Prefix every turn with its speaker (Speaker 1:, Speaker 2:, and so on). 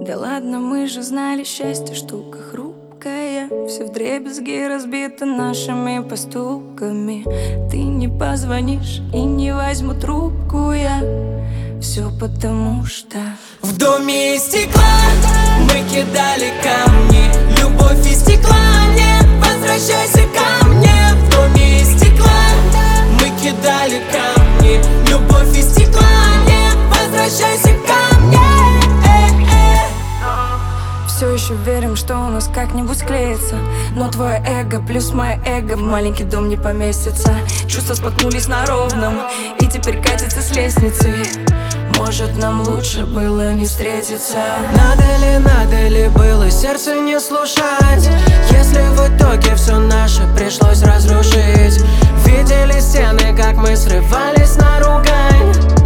Speaker 1: Да ладно, мы же знали, счастье штука хрупкая. Все вдребезги разбито нашими поступками. Ты не позвонишь и не возьму трубку я. Все потому что
Speaker 2: в доме из стекла мы кидали камни. Любовь из стекла, не возвращайся ко мне. В доме из стекла мы кидали камни. Любовь из стекла, не возвращайся ко мне.
Speaker 1: все еще верим, что у нас как-нибудь склеится. Но твое эго плюс мое эго в маленький дом не поместится. Чувства споткнулись на ровном и теперь катятся с лестницы. Может, нам лучше было не встретиться.
Speaker 2: Надо ли было сердце не слушать, если в итоге все наше пришлось разрушить? Видели стены, как мы срывались на ругань.